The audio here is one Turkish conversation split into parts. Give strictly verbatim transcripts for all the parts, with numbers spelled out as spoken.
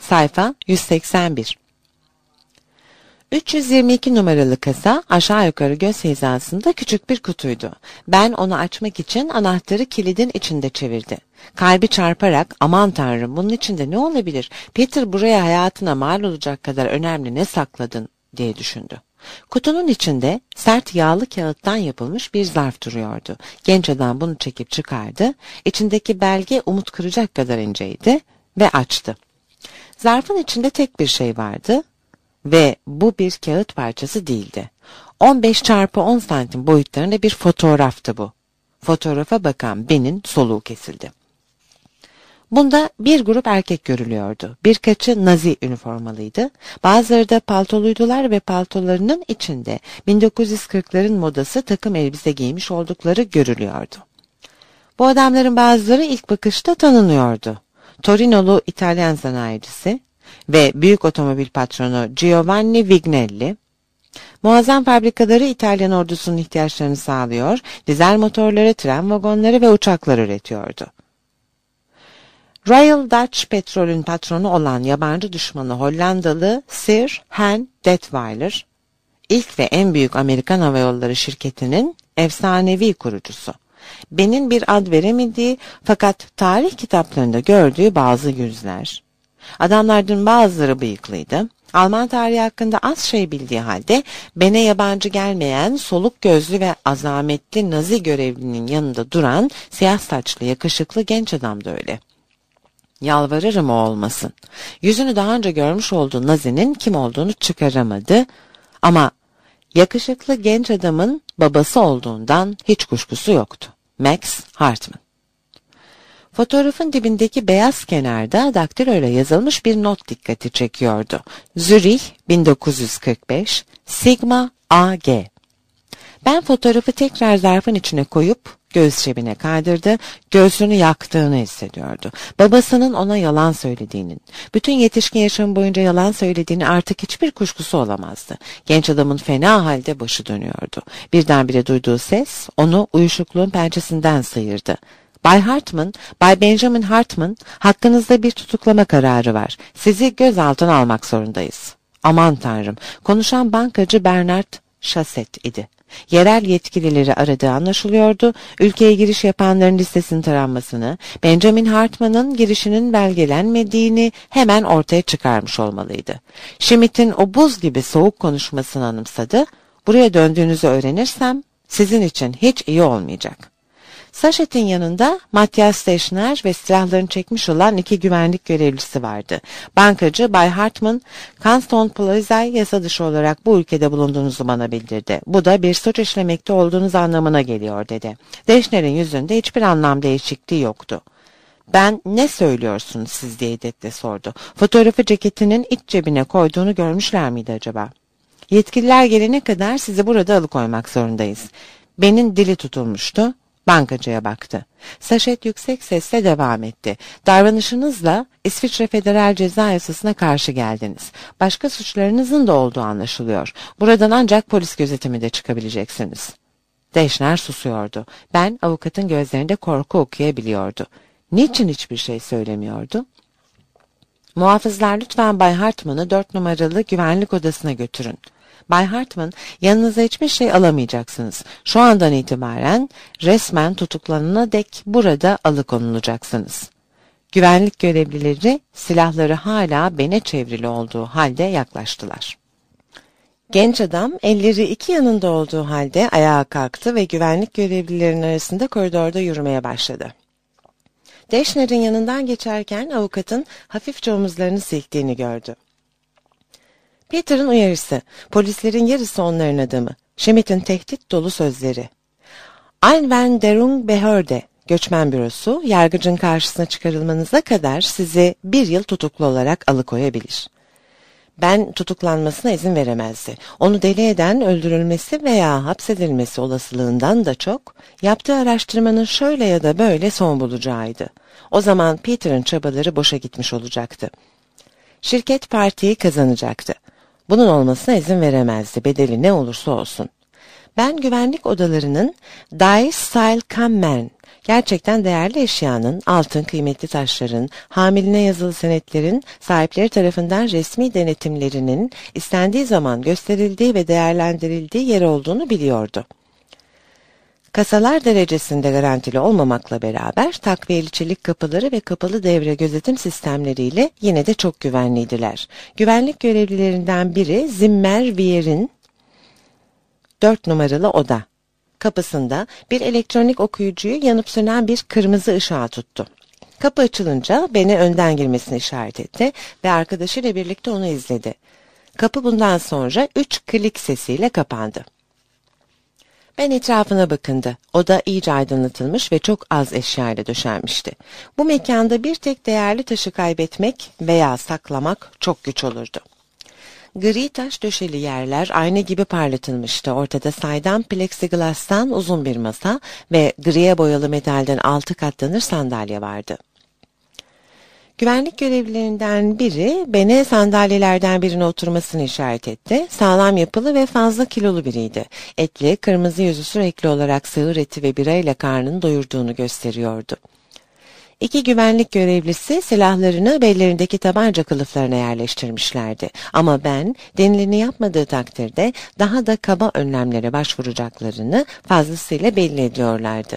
Sayfa yüz seksen bir. üç yüz yirmi iki numaralı kasa aşağı yukarı göz hizasında küçük bir kutuydu. Ben onu açmak için anahtarı kilidin içinde çevirdi. Kalbi çarparak aman tanrım bunun içinde ne olabilir? Peter buraya hayatına mal olacak kadar önemli ne sakladın diye düşündü. Kutunun içinde sert yağlı kağıttan yapılmış bir zarf duruyordu. Genç adam bunu çekip çıkardı. İçindeki belge umut kıracak kadar inceydi ve açtı. Zarfın içinde tek bir şey vardı. Ve bu bir kağıt parçası değildi. on beş çarpı on santim boyutlarında bir fotoğraftı bu. Fotoğrafa bakan Ben'in soluğu kesildi. Bunda bir grup erkek görülüyordu. Birkaçı Nazi üniformalıydı. Bazıları da paltoluydular ve paltolarının içinde bin dokuz yüz kırkların modası takım elbise giymiş oldukları görülüyordu. Bu adamların bazıları ilk bakışta tanınıyordu. Torinolu İtalyan sanayicisi ve büyük otomobil patronu Giovanni Vignelli, muazzam fabrikaları İtalyan ordusunun ihtiyaçlarını sağlıyor, dizel motorları, tren vagonları ve uçaklar üretiyordu. Royal Dutch Petrol'ün patronu olan yabancı düşmanı Hollandalı Sir Hen Detweiler, ilk ve en büyük Amerikan Havayolları şirketinin efsanevi kurucusu. Ben'in bir ad veremediği fakat tarih kitaplarında gördüğü bazı yüzler. Adamlardan bazıları bıyıklıydı. Alman tarihi hakkında az şey bildiği halde Ben'e yabancı gelmeyen soluk gözlü ve azametli Nazi görevlinin yanında duran siyah saçlı yakışıklı genç adam da öyle. Yalvarırım o olmasın. Yüzünü daha önce görmüş olduğu Nazi'nin kim olduğunu çıkaramadı ama yakışıklı genç adamın babası olduğundan hiç kuşkusu yoktu. Max Hartman. Fotoğrafın dibindeki beyaz kenarda daktiloyla yazılmış bir not dikkati çekiyordu. Zürih bin dokuz yüz kırk beş Sigma A G. Ben fotoğrafı tekrar zarfın içine koyup göğüs cebine kaydırdı, göğsünü yaktığını hissediyordu. Babasının ona yalan söylediğinin, bütün yetişkin yaşamı boyunca yalan söylediğini artık hiçbir kuşkusu olamazdı. Genç adamın fena halde başı dönüyordu. Birdenbire duyduğu ses onu uyuşukluğun pençesinden sıyırdı. Bay Hartman, Bay Benjamin Hartman, hakkınızda bir tutuklama kararı var. Sizi gözaltına almak zorundayız. Aman tanrım, konuşan bankacı Bernard Chasset idi. Yerel yetkilileri aradığı anlaşılıyordu. Ülkeye giriş yapanların listesinin taranmasını, Benjamin Hartman'ın girişinin belgelenmediğini hemen ortaya çıkarmış olmalıydı. Schmidt'in o buz gibi soğuk konuşmasını anımsadı. Buraya döndüğünüzü öğrenirsem sizin için hiç iyi olmayacak. Sachet'in yanında Matthias Teschner ve silahlarını çekmiş olan iki güvenlik görevlisi vardı. Bankacı Bay Hartman, Canton Plaza yasa dışı olarak bu ülkede bulunduğunuzu bana bildirdi. Bu da bir suç işlemekte olduğunuz anlamına geliyor dedi. Teschner'in yüzünde hiçbir anlam değişikliği yoktu. Ben ne söylüyorsunuz siz diye hiddetle sordu. Fotoğrafı ceketinin iç cebine koyduğunu görmüşler miydi acaba? Yetkililer gelene kadar sizi burada alıkoymak zorundayız. Ben'in dili tutulmuştu. Bankacıya baktı. Sachet yüksek sesle devam etti. Davranışınızla İsviçre Federal Ceza Yasası'na karşı geldiniz. Başka suçlarınızın da olduğu anlaşılıyor. Buradan ancak polis gözetiminde çıkabileceksiniz. Teschner susuyordu. Ben avukatın gözlerinde korku okuyabiliyordu. Niçin hiçbir şey söylemiyordu? Muhafızlar lütfen Bay Hartman'ı dört numaralı güvenlik odasına götürün. Bay Hartman, yanınıza hiçbir şey alamayacaksınız. Şu andan itibaren resmen tutuklanana dek burada alıkonulacaksınız. Güvenlik görevlileri silahları hala Ben'e çevrili olduğu halde yaklaştılar. Genç adam elleri iki yanında olduğu halde ayağa kalktı ve güvenlik görevlilerinin arasında koridorda yürümeye başladı. Teschner'in yanından geçerken avukatın hafifçe omuzlarını silktiğini gördü. Peter'ın uyarısı, polislerin yarısı onların adamı, Schmidt'in tehdit dolu sözleri. Einwanderungsbehörde, göçmen bürosu, yargıcın karşısına çıkarılmanıza kadar sizi bir yıl tutuklu olarak alıkoyabilir. Ben tutuklanmasına izin veremezdi. Onu deli eden öldürülmesi veya hapsedilmesi olasılığından da çok, yaptığı araştırmanın şöyle ya da böyle son bulacağıydı. O zaman Peter'ın çabaları boşa gitmiş olacaktı. Şirket partiyi kazanacaktı. Bunun olmasına izin veremezdi, bedeli ne olursa olsun. Ben güvenlik odalarının Dice Style Cammen, gerçekten değerli eşyanın, altın, kıymetli taşların, hamiline yazılı senetlerin sahipleri tarafından resmi denetimlerinin istendiği zaman gösterildiği ve değerlendirildiği yer olduğunu biliyordu. Kasalar derecesinde garantili olmamakla beraber takviyeli çelik kapıları ve kapalı devre gözetim sistemleriyle yine de çok güvenliydiler. Güvenlik görevlilerinden biri Zimmer Weir'in dört numaralı oda kapısında bir elektronik okuyucuyu yanıp sönen bir kırmızı ışığa tuttu. Kapı açılınca beni önden girmesini işaret etti ve arkadaşıyla birlikte onu izledi. Kapı bundan sonra üç klik sesiyle kapandı. Ben etrafına bakındı. Oda iyice aydınlatılmış ve çok az eşyayla döşenmişti. Bu mekanda bir tek değerli taşı kaybetmek veya saklamak çok güç olurdu. Gri taş döşeli yerler ayna gibi parlatılmıştı. Ortada saydam plexiglas'tan uzun bir masa ve griye boyalı metalden altı katlanır sandalye vardı. Güvenlik görevlilerinden biri beni sandalyelerden birine oturmasını işaret etti. Sağlam yapılı ve fazla kilolu biriydi. Etli, kırmızı yüzü sürekli olarak sığır eti ve birayla karnını doyurduğunu gösteriyordu. İki güvenlik görevlisi silahlarını bellerindeki tabanca kılıflarına yerleştirmişlerdi. Ama ben denileni yapmadığı takdirde daha da kaba önlemlere başvuracaklarını fazlasıyla belli ediyorlardı.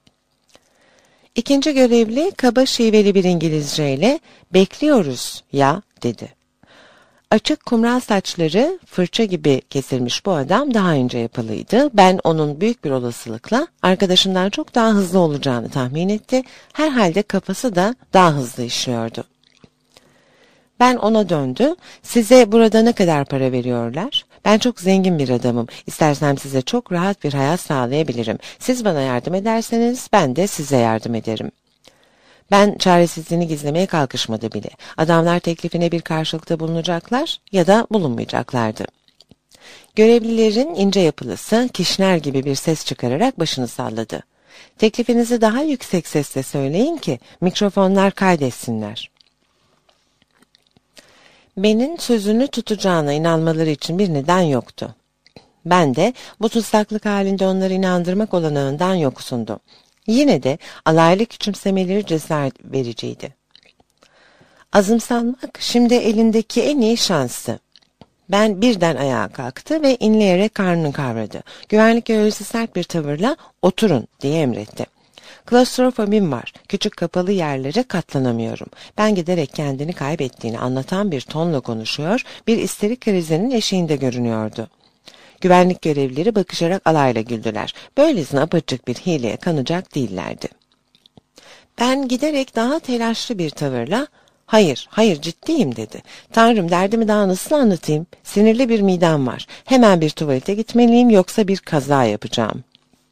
İkinci görevli kaba şiveli bir İngilizceyle "Bekliyoruz ya" dedi. Açık kumral saçları fırça gibi kesilmiş bu adam daha önce yapılıydı. Ben onun büyük bir olasılıkla arkadaşından çok daha hızlı olacağını tahmin etti. Herhalde kafası da daha hızlı işliyordu. Ben ona döndü. "Size burada ne kadar para veriyorlar? Ben çok zengin bir adamım. İstersem size çok rahat bir hayat sağlayabilirim. Siz bana yardım ederseniz ben de size yardım ederim." Ben çaresizliğini gizlemeye kalkışmadı bile. Adamlar teklifine bir karşılıkta bulunacaklar ya da bulunmayacaklardı. Görevlilerin ince yapılısı kişner gibi bir ses çıkararak başını salladı. "Teklifinizi daha yüksek sesle söyleyin ki mikrofonlar kaydetsinler." Benim sözünü tutacağına inanmaları için bir neden yoktu. Ben de bu tutsaklık halinde onları inandırmak olanağından yoksundum. Yine de alaylı küçümsemeleri cesaret vericiydi. Azımsanmak şimdi elindeki en iyi şanstı. Ben birden ayağa kalktı ve inleyerek karnını kavradı. Güvenlik görevlisi sert bir tavırla "Oturun" diye emretti. "Klostrofobim var. Küçük kapalı yerlere katlanamıyorum." Ben giderek kendini kaybettiğini anlatan bir tonla konuşuyor, bir isterik krizinin eşiğinde görünüyordu. Güvenlik görevlileri bakışarak alayla güldüler. Böylesine apaçık bir hileye kanacak değillerdi. Ben giderek daha telaşlı bir tavırla "Hayır, hayır ciddiyim" dedi. "Tanrım, derdimi daha nasıl anlatayım? Sinirli bir midem var. Hemen bir tuvalete gitmeliyim yoksa bir kaza yapacağım."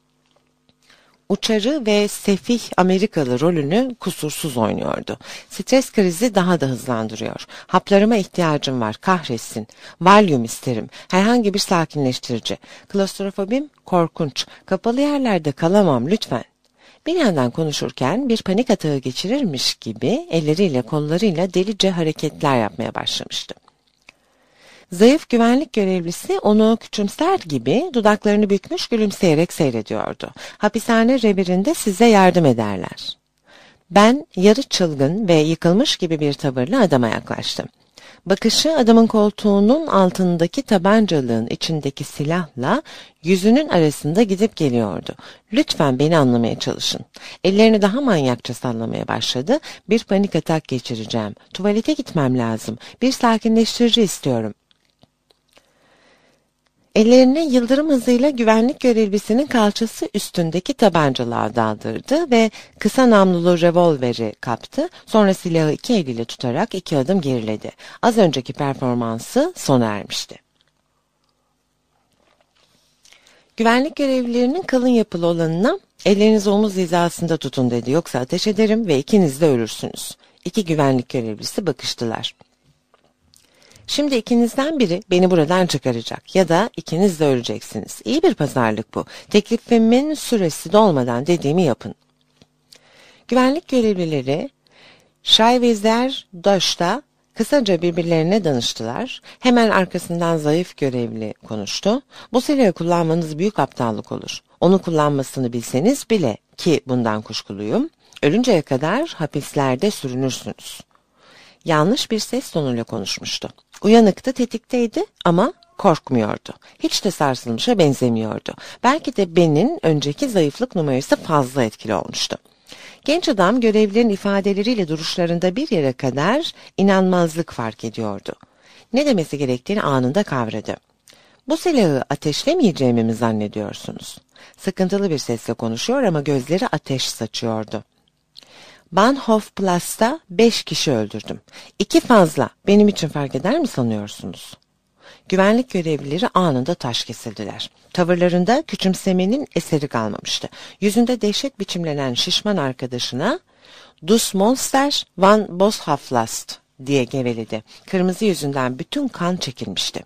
Uçarı ve sefih Amerikalı rolünü kusursuz oynuyordu. Stres krizi daha da hızlandırıyor. "Haplarıma ihtiyacım var, kahretsin. Valium isterim. Herhangi bir sakinleştirici. Klostrofobim korkunç. Kapalı yerlerde kalamam lütfen." Bir yandan konuşurken bir panik atağı geçirirmiş gibi elleriyle kollarıyla delice hareketler yapmaya başlamıştı. Zayıf güvenlik görevlisi onu küçümser gibi dudaklarını bükmüş gülümseyerek seyrediyordu. "Hapishane revirinde size yardım ederler." Ben yarı çılgın ve yıkılmış gibi bir tavırla adama yaklaştım. Bakışı adamın koltuğunun altındaki tabancalığın içindeki silahla yüzünün arasında gidip geliyordu. "Lütfen beni anlamaya çalışın." Ellerini daha manyakça sallamaya başladı. "Bir panik atak geçireceğim. Tuvalete gitmem lazım. Bir sakinleştirici istiyorum." Ellerini yıldırım hızıyla güvenlik görevlisinin kalçası üstündeki tabancalığa daldırdı ve kısa namlulu revolveri kaptı. Sonra silahı iki eliyle tutarak iki adım geriledi. Az önceki performansı sona ermişti. Güvenlik görevlilerinin kalın yapılı olanına "Ellerinizi omuz hizasında tutun" dedi. "Yoksa ateş ederim ve ikiniz de ölürsünüz." İki güvenlik görevlisi bakıştılar. "Şimdi ikinizden biri beni buradan çıkaracak ya da ikiniz de öleceksiniz. İyi bir pazarlık bu. Teklifimin süresi dolmadan dediğimi yapın." Güvenlik görevlileri Şayvezer Daş'ta Kısaca birbirlerine danıştılar. Hemen arkasından zayıf görevli konuştu. Bu silahı kullanmanız büyük aptallık olur. Onu kullanmasını bilseniz bile, ki bundan kuşkuluyum, ölünceye kadar hapislerde sürünürsünüz. Yanlış bir ses tonuyla konuşmuştu. Uyanıktı, tetikteydi ama korkmuyordu. Hiç de sarsılmışa benzemiyordu. Belki de Ben'in önceki zayıflık numarası fazla etkili olmuştu. Genç adam görevlilerin ifadeleriyle duruşlarında bir yere kadar inanmazlık fark ediyordu. Ne demesi gerektiğini anında kavradı. Bu silahı ateşlemeyeceğimi mi zannediyorsunuz? Sıkıntılı bir sesle konuşuyor ama gözleri ateş saçıyordu. Bahnhofplatz'ta beş kişi öldürdüm. İki fazla. Benim için fark eder mi sanıyorsunuz? Güvenlik görevlileri anında taş kesildiler. Tavırlarında küçümsemenin eseri kalmamıştı. Yüzünde dehşet biçimlenen şişman arkadaşına "Dus Monster van Boshaflast" diye geveledi. Kırmızı yüzünden bütün kan çekilmişti.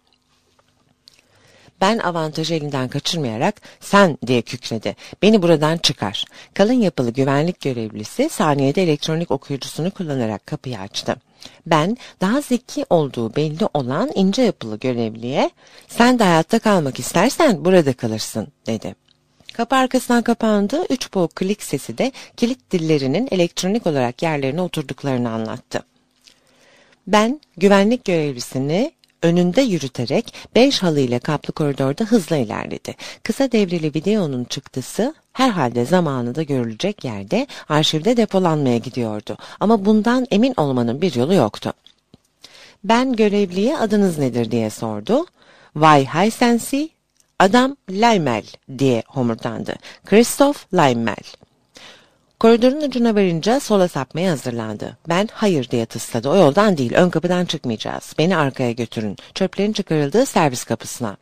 Ben avantajı elinden kaçırmayarak "sen" diye kükredi. "Beni buradan çıkar." Kalın yapılı güvenlik görevlisi saniyede elektronik okuyucusunu kullanarak kapıyı açtı. Ben daha zeki olduğu belli olan ince yapılı görevliye "sen de hayatta kalmak istersen burada kalırsın" dedi. Kapı arkasından kapandı. Üç boğuk klik sesi de kilit dillerinin elektronik olarak yerlerine oturduklarını anlattı. Ben güvenlik görevlisini önünde yürüterek beş halıyla kaplı koridorda hızla ilerledi. Kısa devreli videonun çıktısı herhalde zamanında görülecek yerde arşivde depolanmaya gidiyordu. Ama bundan emin olmanın bir yolu yoktu. Ben görevliye "adınız nedir?" diye sordu. "Vay Haysensi, adam Laimel" diye homurdandı. "Christoph Laimel." Koridorun ucuna varınca sola sapmaya hazırlandı. Ben "hayır" diye tısladı. "O yoldan değil, ön kapıdan çıkmayacağız. Beni arkaya götürün. Çöplerin çıkarıldığı servis kapısına."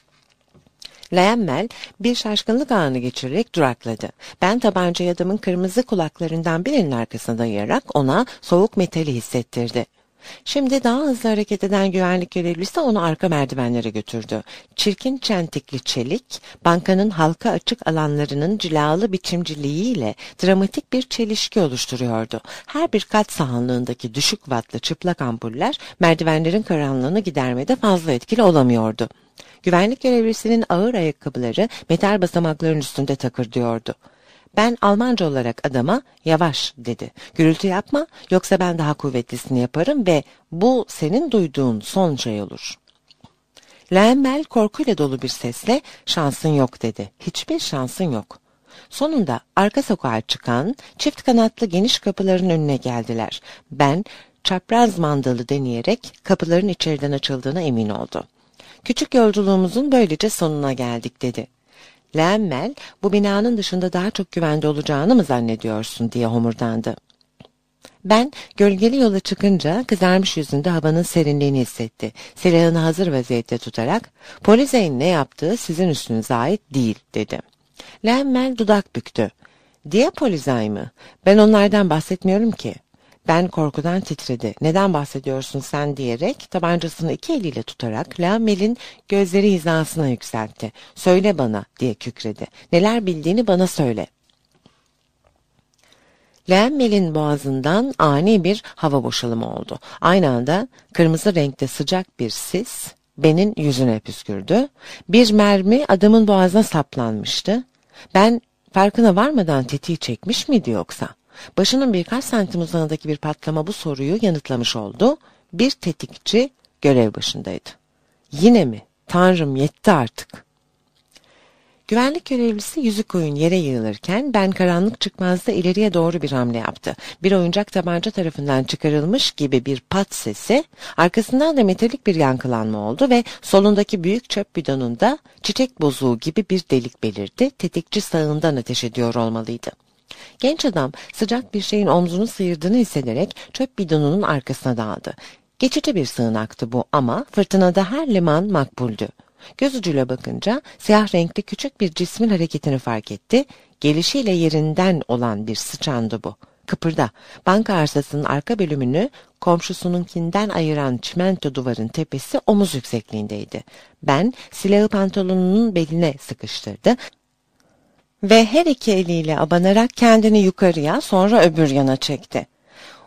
Laemmel bir şaşkınlık anı geçirerek durakladı. Ben tabancayı adamın kırmızı kulaklarından birinin arkasına dayayarak ona soğuk metali hissettirdi. Şimdi daha hızlı hareket eden güvenlik görevlisi onu arka merdivenlere götürdü. Çirkin çentikli çelik, bankanın halka açık alanlarının cilalı biçimciliğiyle dramatik bir çelişki oluşturuyordu. Her bir kat sahanlığındaki düşük wattlı çıplak ampuller merdivenlerin karanlığını gidermede fazla etkili olamıyordu. Güvenlik görevlisinin ağır ayakkabıları metal basamakların üstünde takırdıyordu. Ben Almanca olarak adama "yavaş" dedi. "Gürültü yapma, yoksa ben daha kuvvetlisini yaparım ve bu senin duyduğun son şey olur." Laemmel korkuyla dolu bir sesle "şansın yok" dedi. "Hiçbir şansın yok." Sonunda arka sokağa çıkan çift kanatlı geniş kapıların önüne geldiler. Ben çapraz mandalı deneyerek kapıların içeriden açıldığına emin oldu. "Küçük yolculuğumuzun böylece sonuna geldik" dedi. Laemmel, "bu binanın dışında daha çok güvende olacağını mı zannediyorsun?" diye homurdandı. Ben gölgeli yola çıkınca kızarmış yüzünde havanın serinliğini hissetti. Silahını hazır vaziyette tutarak "Polizeyin ne yaptığı sizin üstünüze ait değil" dedi. Laemmel dudak büktü. "Diapolizei mi? Ben onlardan bahsetmiyorum ki." Ben korkudan titredi. "Neden bahsediyorsun sen?" diyerek tabancasını iki eliyle tutarak Laemmel'in gözleri hizasına yükseltti. "Söyle bana" diye kükredi. "Neler bildiğini bana söyle." Laemmel'in boğazından ani bir hava boşalımı oldu. Aynı anda kırmızı renkte sıcak bir sis Ben'in yüzüne püskürdü. Bir mermi adamın boğazına saplanmıştı. Ben farkına varmadan tetiği çekmiş miydi yoksa? Başının birkaç santim uzağındaki bir patlama bu soruyu yanıtlamış oldu. Bir tetikçi görev başındaydı. Yine mi? Tanrım, yetti artık. Güvenlik görevlisi yüzü koyun yere yığılırken ben karanlık çıkmazda ileriye doğru bir hamle yaptı. Bir oyuncak tabanca tarafından çıkarılmış gibi bir pat sesi, arkasından da metalik bir yankılanma oldu ve solundaki büyük çöp bidonunda çiçek bozuğu gibi bir delik belirdi. Tetikçi sağından ateş ediyor olmalıydı. Genç adam sıcak bir şeyin omzunu sıyırdığını hissederek çöp bidonunun arkasına daldı. Geçici bir sığınaktı bu ama fırtınada her liman makbuldü. Göz ucuyla bakınca siyah renkli küçük bir cismin hareketini fark etti. Gelişiyle yerinden olan bir sıçandı bu. "Kıpırda." Banka arsasının arka bölümünü komşusununkinden ayıran çimento duvarın tepesi omuz yüksekliğindeydi. Ben silahı pantolonunun beline sıkıştırdı ve her iki eliyle abanarak kendini yukarıya, sonra öbür yana çekti.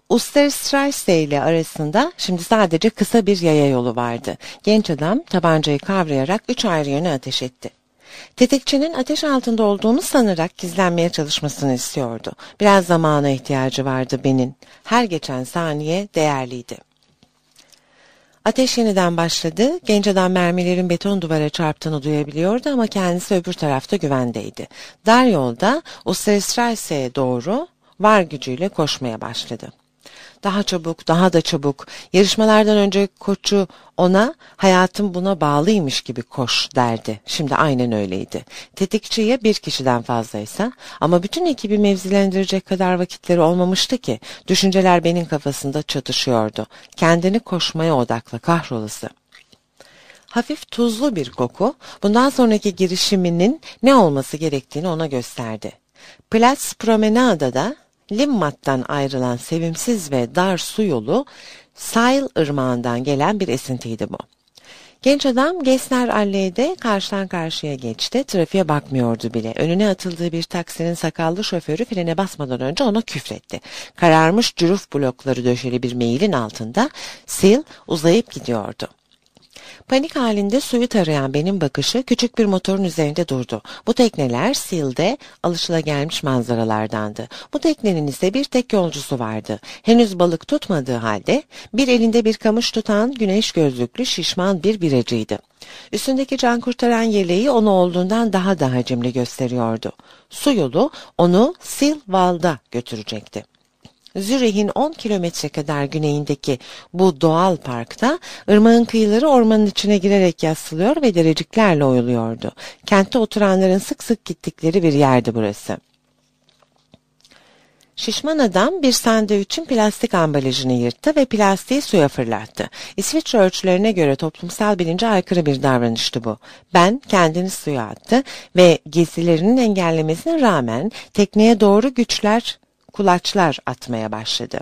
Osterstrasse ile arasında şimdi sadece kısa bir yaya yolu vardı. Genç adam tabancayı kavrayarak üç ayrı yöne ateş etti. Tetikçinin ateş altında olduğunu sanarak gizlenmeye çalışmasını istiyordu. Biraz zamana ihtiyacı vardı Ben'in. Her geçen saniye değerliydi. Ateş yeniden başladı. Genç adam mermilerin beton duvara çarptığını duyabiliyordu ama kendisi öbür tarafta güvendeydi. Dar yolda Osterstrasse'ye doğru var gücüyle koşmaya başladı. Daha çabuk, daha da çabuk. Yarışmalardan önce koçu ona hayatım buna bağlıymış gibi koş derdi. Şimdi aynen öyleydi. Tetikçiye bir kişiden fazlaysa ama bütün ekibi mevzilendirecek kadar vakitleri olmamıştı ki düşünceler benim kafasında çatışıyordu. Kendini koşmaya odakla kahrolası. Hafif tuzlu bir koku bundan sonraki girişiminin ne olması gerektiğini ona gösterdi. Platz Promenada'da Limmat'tan ayrılan sevimsiz ve dar su yolu Seil ırmağından gelen bir esintiydi bu. Genç adam Gessner Alley'de karşıdan karşıya geçti. Trafiğe bakmıyordu bile. Önüne atıldığı bir taksinin sakallı şoförü frene basmadan önce ona küfretti. Kararmış cüruf blokları döşeli bir meyilin altında Seil uzayıp gidiyordu. Panik halinde suyu tarayan benim bakışı küçük bir motorun üzerinde durdu. Bu tekneler Seil'de alışılagelmiş manzaralardandı. Bu teknenin ise bir tek yolcusu vardı. Henüz balık tutmadığı halde bir elinde bir kamış tutan güneş gözlüklü şişman bir biracıydı. Üstündeki can kurtaran yeleği onu olduğundan daha da hacimli gösteriyordu. Su yolu onu Seil-Wald'a götürecekti. Zürih'in on kilometre kadar güneyindeki bu doğal parkta ırmağın kıyıları ormanın içine girerek yassılıyor ve dereciklerle oyuluyordu. Kentte oturanların sık sık gittikleri bir yerdi burası. Şişman adam bir sandviçin plastik ambalajını yırttı ve plastiği suya fırlattı. İsviçre ölçülerine göre toplumsal bilince aykırı bir davranıştı bu. Ben kendini suya attı ve gezilerinin engellemesine rağmen tekneye doğru güçler kulaçlar atmaya başladı.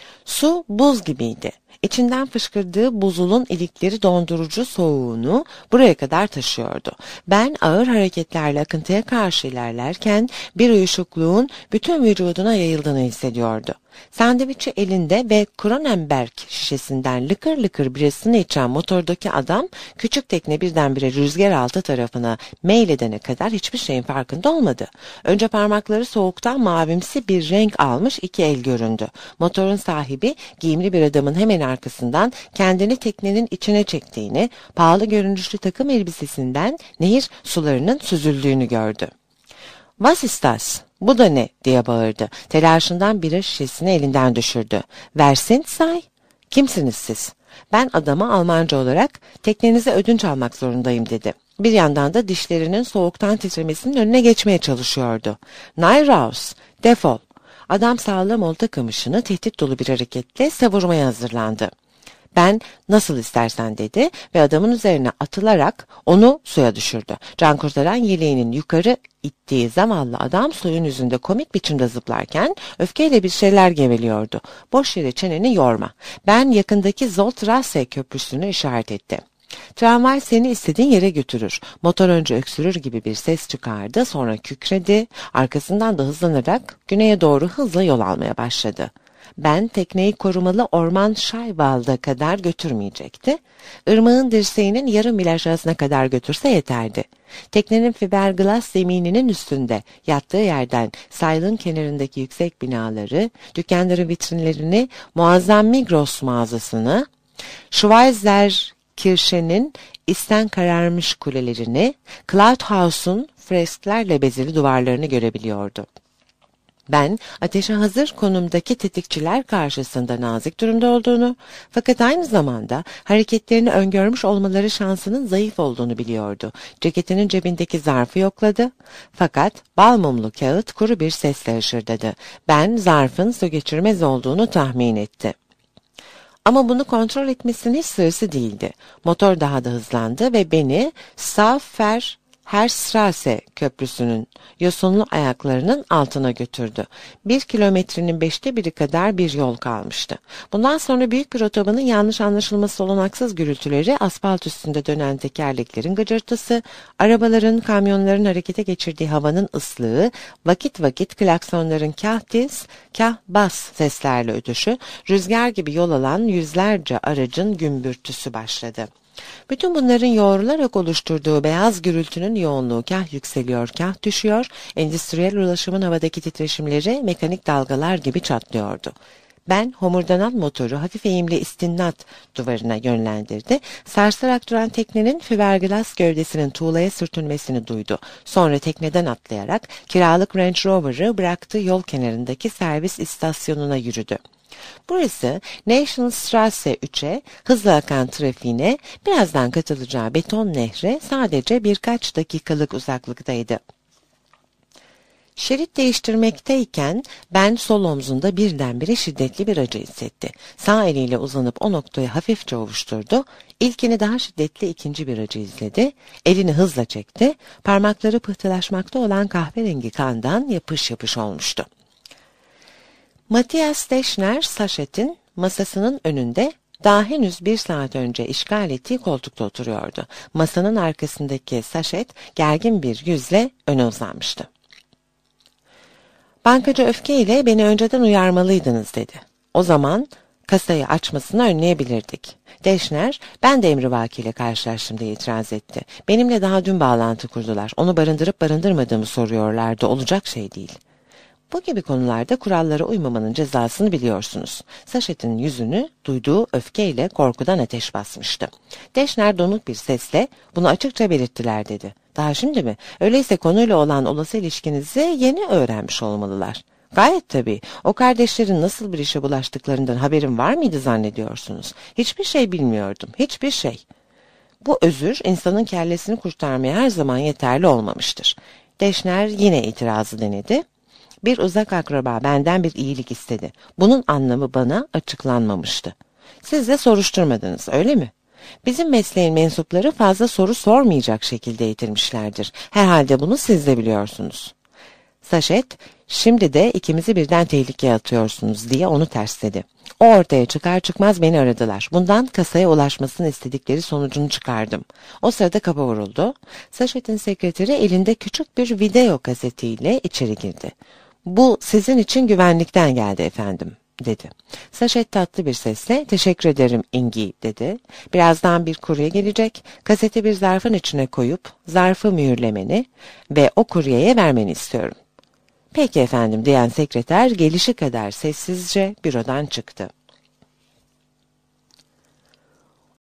Su buz gibiydi. İçinden fışkırdığı buzulun ilikleri dondurucu soğuğunu buraya kadar taşıyordu. Ben ağır hareketlerle akıntıya karşı ilerlerken bir uyuşukluğun bütün vücuduna yayıldığını hissediyordu. Sandviçi elinde ve Kronenberg şişesinden lıkır lıkır birasını içen motordaki adam küçük tekne birdenbire rüzgar altı tarafına meyledene kadar hiçbir şeyin farkında olmadı. Önce parmakları soğuktan mavimsi bir renk almış iki el göründü. Motorun sahibi giyimli bir adamın hemen arkasından kendini teknenin içine çektiğini, pahalı görünüşlü takım elbisesinden nehir sularının süzüldüğünü gördü. "Was ist das? Bu da ne?" diye bağırdı. Telaşından bira şişesini elinden düşürdü. "Wer sei? Kimsiniz siz?" Ben adama Almanca olarak teknenize ödünç almak zorundayım dedi. Bir yandan da dişlerinin soğuktan titremesinin önüne geçmeye çalışıyordu. "Nein raus, defol." Adam sağlam olta kamışını tehdit dolu bir hareketle savurmaya hazırlandı. Ben nasıl istersen dedi ve adamın üzerine atılarak onu suya düşürdü. Can kurtaran yeleğinin yukarı ittiği zavallı adam suyun yüzünde komik biçimde zıplarken öfkeyle bir şeyler geveliyordu. "Boş yere çeneni yorma." Ben yakındaki Zolltrasse köprüsünü işaret etti. "Tramvay seni istediğin yere götürür." Motor önce öksürür gibi bir ses çıkardı, sonra kükredi, arkasından da hızlanarak güneye doğru hızla yol almaya başladı. Ben tekneyi korumalı orman Scheiwald'a kadar götürmeyecekti. Irmağın dirseğinin yarım mil aşağısına kadar götürse yeterdi. Teknenin fiberglass zemininin üstünde yattığı yerden Seil'in kenarındaki yüksek binaları, dükkanların vitrinlerini, muazzam Migros mağazasını, Schweizer Kirşe'nin isten kararmış kulelerini, Cloud House'un fresklerle bezeli duvarlarını görebiliyordu. Ben ateşe hazır konumdaki tetikçiler karşısında nazik durumda olduğunu fakat aynı zamanda hareketlerini öngörmüş olmaları şansının zayıf olduğunu biliyordu. Ceketinin cebindeki zarfı yokladı fakat bal mumlu kağıt kuru bir sesle hışırdadı. Ben zarfın su geçirmez olduğunu tahmin etti. Ama bunu kontrol etmesinin hiç sırası değildi. Motor daha da hızlandı ve beni Stauffer Herstrasse Köprüsü'nün yosunlu ayaklarının altına götürdü. Bir kilometrenin beşte biri kadar bir yol kalmıştı. Bundan sonra büyük bir otobanın yanlış anlaşılması olanaksız gürültüleri, asfalt üstünde dönen tekerleklerin gıcırtısı, arabaların, kamyonların harekete geçirdiği havanın ıslığı, vakit vakit klaksonların kah tiz, kah bas seslerle ötüşü, rüzgar gibi yol alan yüzlerce aracın gümbürtüsü başladı. Bütün bunların yoğrularak oluşturduğu beyaz gürültünün yoğunluğu kah yükseliyor, kah düşüyor, endüstriyel ulaşımın havadaki titreşimleri mekanik dalgalar gibi çatlıyordu. Ben homurdanan motoru hafif eğimli istinat duvarına yönlendirdi. Sarsarak duran teknenin fiberglass gövdesinin tuğlaya sürtünmesini duydu. Sonra tekneden atlayarak kiralık Range Rover'ı bıraktığı yol kenarındaki servis istasyonuna yürüdü. Burası National Strasse üçe, hızla akan trafiğine, birazdan katılacağı beton nehre sadece birkaç dakikalık uzaklıktaydı. Şerit değiştirmekteyken ben sol omzunda birdenbire şiddetli bir acı hissetti. Sağ eliyle uzanıp o noktayı hafifçe ovuşturdu. İlkini daha şiddetli ikinci bir acı izledi. Elini hızla çekti. Parmakları pıhtılaşmakta olan kahverengi kandan yapış yapış olmuştu. Matthias Deschner, Sachet'in masasının önünde daha henüz bir saat önce işgal ettiği koltukta oturuyordu. Masanın arkasındaki Sachet gergin bir yüzle öne uzanmıştı. Bankacı öfkeyle beni önceden uyarmalıydınız dedi. O zaman kasayı açmasını önleyebilirdik. Deschner, ben de emrivakiyle karşılaştım diye itiraz etti. Benimle daha dün bağlantı kurdular. Onu barındırıp barındırmadığımı soruyorlardı. Olacak şey değil. Bu gibi konularda kurallara uymamanın cezasını biliyorsunuz. Sachet'in yüzünü duyduğu öfkeyle korkudan ateş basmıştı. Deschner donuk bir sesle bunu açıkça belirttiler dedi. Daha şimdi mi? Öyleyse konuyla olan olası ilişkinizi yeni öğrenmiş olmalılar. Gayet tabii. O kardeşlerin nasıl bir işe bulaştıklarından haberim var mıydı zannediyorsunuz? Hiçbir şey bilmiyordum. Hiçbir şey. Bu özür insanın kellesini kurtarmaya her zaman yeterli olmamıştır. Deschner yine itirazı denedi. Bir uzak akraba benden bir iyilik istedi. Bunun anlamı bana açıklanmamıştı. Siz de soruşturmadınız, öyle mi? Bizim mesleğin mensupları fazla soru sormayacak şekilde eğitilmişlerdir. Herhalde bunu siz de biliyorsunuz. Sachet, şimdi de ikimizi birden tehlikeye atıyorsunuz diye onu tersledi. O ortaya çıkar çıkmaz beni aradılar. Bundan kasaya ulaşmasını istedikleri sonucunu çıkardım. O sırada kapı vuruldu. Sachet'in sekreteri elinde küçük bir video kasetiyle içeri girdi. Bu sizin için güvenlikten geldi efendim, dedi. Sachet tatlı bir sesle, teşekkür ederim Ingi, dedi. Birazdan bir kurye gelecek, kaseti bir zarfın içine koyup zarfı mühürlemeni ve o kuryeye vermeni istiyorum. Peki efendim, diyen sekreter gelişi kadar sessizce bürodan çıktı.